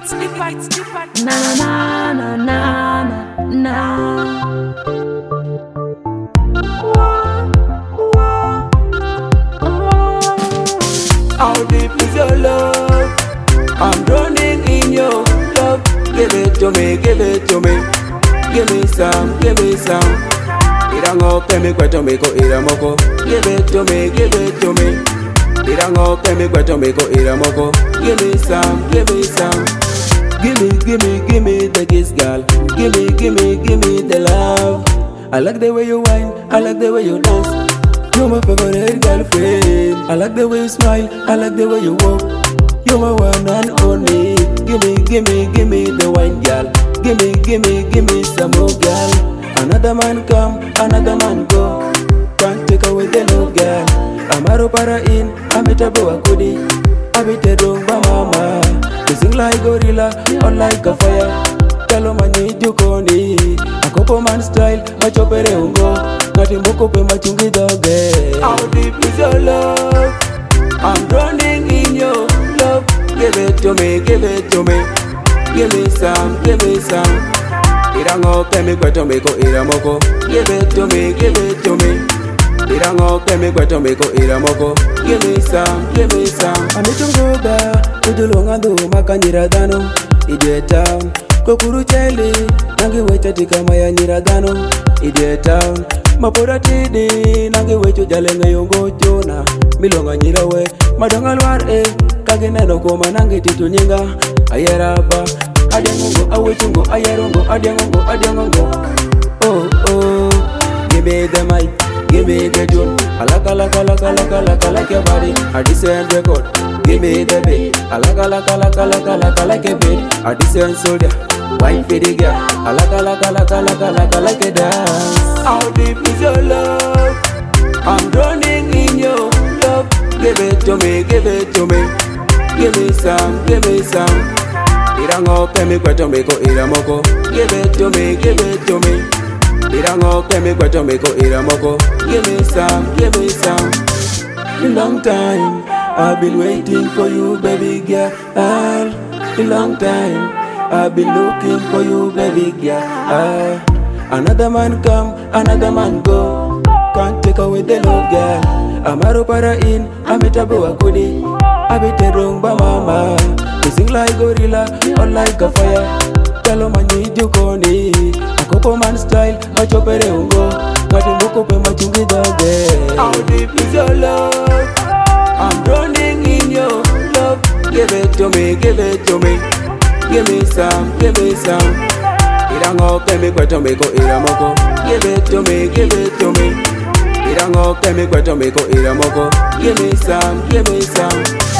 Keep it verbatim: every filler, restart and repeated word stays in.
Na na na na na na. How deep is your love? I'm drowning in your love. Give it to me, give it to me. Give me some, give me some. Irango kemi kweto miko iramoko. Give it to me, give it to me. Irango kemi kweto miko iramoko. Give me some, give me some. Give me, give me, give me the kiss, girl. Give me, give me, give me the love. I like the way you whine, I like the way you dance. You're my favorite girlfriend. I like the way you smile, I like the way you walk. You're my one and only. Give me, give me, give me the wine, girl. Give me, give me, give me some more, girl. Another man come, another man go. Can't take away the love, girl. Amaro para in, ametabu akudi. Abitedo mama. You sing like gorilla or like a fire. Talo mani jukoni. Akopo man style, machopere ungo. Ngati mokope machungi doge. How deep is your love? I'm drowning in your love. Give it to me, give it to me. Give me some, give me some. Irango kemi kweto miko iramoko. Give it to me, give it to me. Irango kemi kweto miko iramoko. Give me some, give me some. Amichungoga, kujulongandu makanyira dano. Idie town, kokuru chele. Nangi wecha tika maya nyira dano. Idie town, mapura tidi. Nangi wecho jalenge yongo jona. Milonga nyira we, madonga luar eh. Kagineno koma nangi titu nyinga. Ayeraba, adiangongo, awechungo, ayerongo, adiangongo, adiangongo. Oh, oh, give me the mic, give me the tune. Alaka, alaka, alaka, alaka, alaka, like your body. A decent record, give me the beat. Alaka, alaka, alaka, alaka, alaka, like a beat. A decent soldier, wine for the girl. Alaka, alaka, alaka, alaka, alaka, like a dance. How deep is your love? I'm drowning in your love. Give it to me, give it to me. Give me some, give me some. Irango kemi kweto miko iramoko. Give it to me, give it to me. Irango kemi kweto miko iramoko. Give me some, give me some. A long time I've been waiting for you, baby girl. A long time I've been looking for you, baby girl. Ah, another man come, another man go. Can't take away the love, girl. Amaro para in, ametabu akudi. Abiterong ba mama. You sing like gorilla or like a fire. Talo mani jukoni. Akopo man style, machopere ungo. Ngati mokope machungi doge. How deep is your love? I'm drowning in your love. Give it to me, give it to me. Give me some, give me some. Irango kemi kweto miko iramoko. Give it to me, give it to me. Irango kemi kweto miko iramoko. Give me some, give me some.